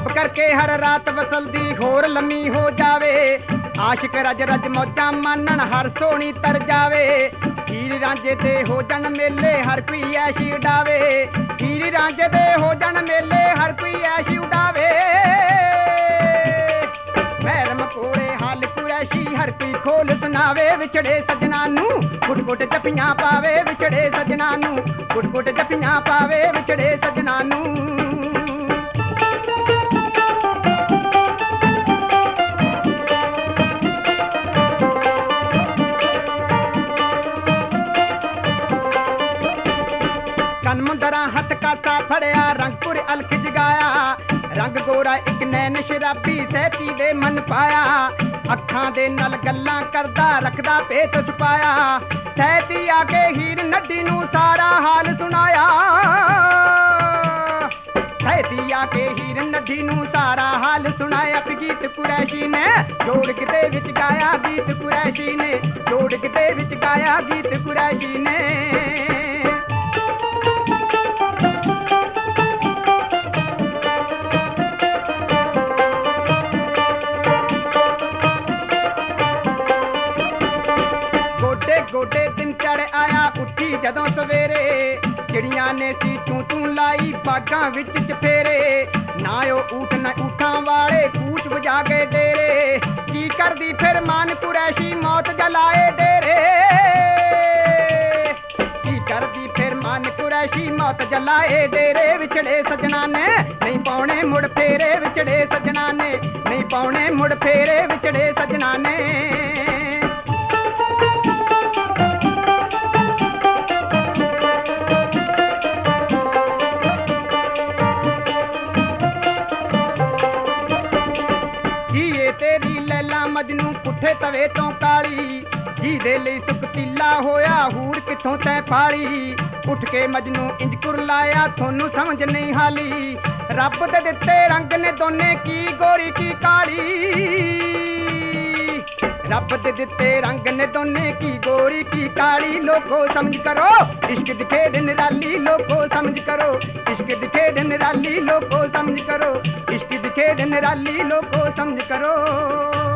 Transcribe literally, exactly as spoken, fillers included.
रब करके हर रात वसलदी होर लम्मी हो जावे आशिक रज रज मौजा मानन हर सोनी तर जावे हीर रांझे दे हो जन मेले हर कोई ऐशी उड़ावे हीर रांझे दे हो जन मेले हर कोई ऐशी उड़ावे मैरम कोड़े हाल कुरैशी हर कोई खोल सुनावे विछड़े सजना नू गुट गुट जपियां पावे विछड़े सजना नू गुट गुट जपियां पावे विछड़े सजना नू कनमुंदरा हथ कासा फड़िया रंगपुर अलख जगाया रंग गोरा एक नैन शराबी सहती दे मन पाया अखां दे नल गल्लां करदा रखदा पेट छुपाया सहती आके हीर नड्डी नू सारा हाल सुनाया सहती आके हीर नड्डी नू सारा हाल सुनाया गीत कुरैशी ने जोड़ किते विच गाया गीत कुरैशी ने जोड़ किते विच गाया गीत कुरैशी ने गोडे दिन चढ़ आया उठी जदों सवेरे चिड़ियां ने सी चूं चूं लाई बागां विच चफेरे ना ओ ऊठ न ऊठां वाले कूच वजा के डेरे की करदी फिर मान कुरैशी मौत जलाए डेरे की करदी फिर मान कुरैशी मौत जलाए डेरे विछड़े सजना ने नहीं पाउणे मुड़ फेरे विछड़े सजना ने नहीं पाउणे मुड़ फेरे विछड़े सजना ने मजनू पुठे तवे तो काली जी दे लई सुख तीला होया हूर किथों तै फाड़ी उठ के मजनू इंज कुरलाया थोनू समझ नहीं हाली रब दे दिते रंग ने दोने की गोरी की काली रब दे दिते रंग ने दोने की गोरी की काली लोगो समझ करो इश्क दिखे निराली लोगो समझ करो इश्क दिखे निराली लोगो समझ करो इश्क दिखे निराली लोगो समझ करो।